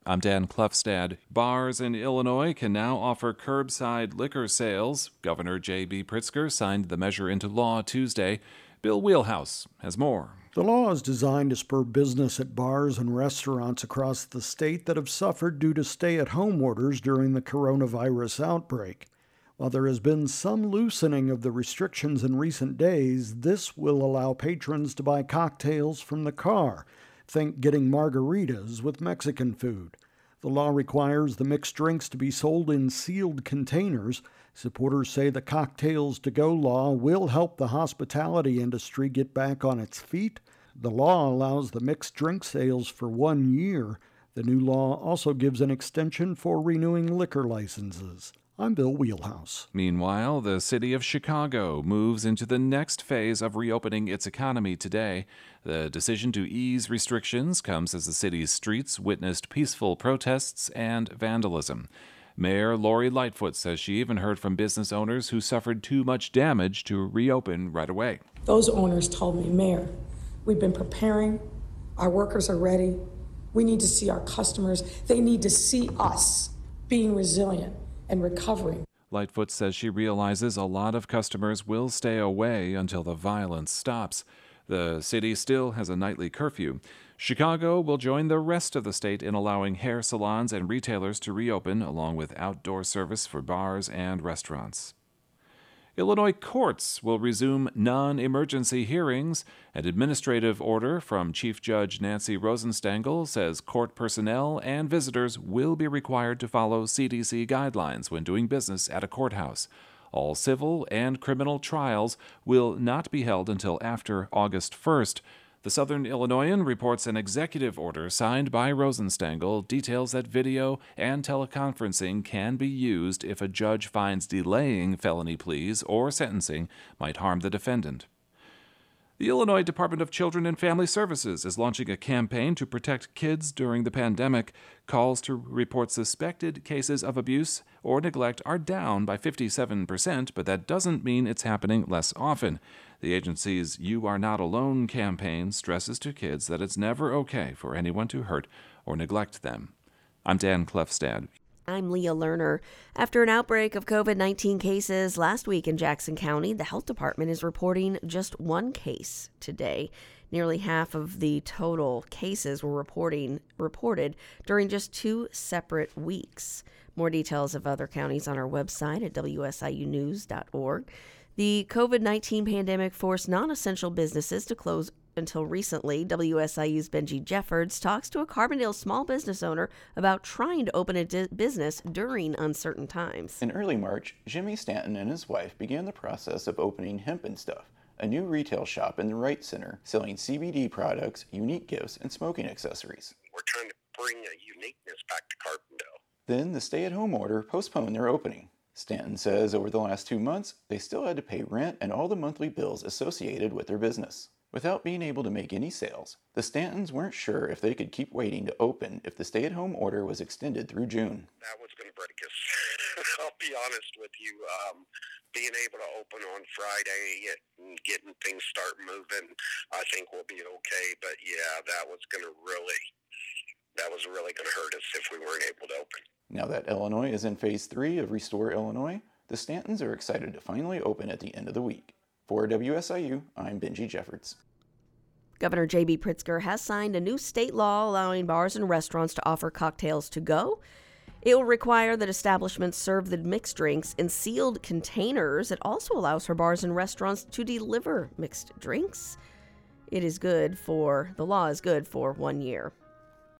I'm Dan Klefstad. Bars in Illinois can now offer curbside liquor sales. Governor J.B. Pritzker signed the measure into law Tuesday. Bill Wheelhouse has more. The law is designed to spur business at bars and restaurants across the state that have suffered due to stay-at-home orders during the coronavirus outbreak. While there has been some loosening of the restrictions in recent days, this will allow patrons to buy cocktails from the car. Think getting margaritas with Mexican food. The law requires the mixed drinks to be sold in sealed containers. Supporters say the cocktails to go law will help the hospitality industry get back on its feet. The law allows the mixed drink sales for 1 year. The new law also gives an extension for renewing liquor licenses. I'm Bill Wheelhouse. Meanwhile, the city of Chicago moves into the next phase of reopening its economy today. The decision to ease restrictions comes as the city's streets witnessed peaceful protests and vandalism. Mayor Lori Lightfoot says she even heard from business owners who suffered too much damage to reopen right away. Those owners told me, Mayor, we've been preparing. Our workers are ready. We need to see our customers. They need to see us being resilient and recovering. Lightfoot says she realizes a lot of customers will stay away until the violence stops. The city still has a nightly curfew. Chicago will join the rest of the state in allowing hair salons and retailers to reopen, along with outdoor service for bars and restaurants. Illinois courts will resume non-emergency hearings. An administrative order from Chief Judge Nancy Rosenstengel says court personnel and visitors will be required to follow CDC guidelines when doing business at a courthouse. All civil and criminal trials will not be held until after August 1st. The Southern Illinoisan reports an executive order signed by Rosenstengel details that video and teleconferencing can be used if a judge finds delaying felony pleas or sentencing might harm the defendant. The Illinois Department of Children and Family Services is launching a campaign to protect kids during the pandemic. Calls to report suspected cases of abuse or neglect are down by 57%, but that doesn't mean it's happening less often. The agency's You Are Not Alone campaign stresses to kids that it's never okay for anyone to hurt or neglect them. I'm Dan Klefstad. I'm Leah Lerner. After an outbreak of COVID-19 cases last week in Jackson County, the health department is reporting just one case today. Nearly half of the total cases were reported during just 2 separate weeks. More details of other counties on our website at wsiunews.org. The COVID-19 pandemic forced non-essential businesses to close until recently. WSIU's Benji Jeffords talks to a Carbondale small business owner about trying to open a business during uncertain times. In early March, Jimmy Stanton and his wife began the process of opening Hemp and Stuff, a new retail shop in the Wright Center selling CBD products, unique gifts, and smoking accessories. We're trying to bring a uniqueness back to Carbondale. Then the stay-at-home order postponed their opening. Stanton says over the last 2 months, they still had to pay rent and all the monthly bills associated with their business. Without being able to make any sales, the Stantons weren't sure if they could keep waiting to open if the stay-at-home order was extended through June. That was going to break us. I'll be honest with you. Being able to open on Friday and getting things start moving, I think we'll be okay. But yeah, that was really going to hurt us if we weren't able to open. Now that Illinois is in Phase 3 of Restore Illinois, the Stantons are excited to finally open at the end of the week. For WSIU, I'm Benji Jeffords. Governor J.B. Pritzker has signed a new state law allowing bars and restaurants to offer cocktails to go. It will require that establishments serve the mixed drinks in sealed containers. It also allows for bars and restaurants to deliver mixed drinks. The law is good for 1 year.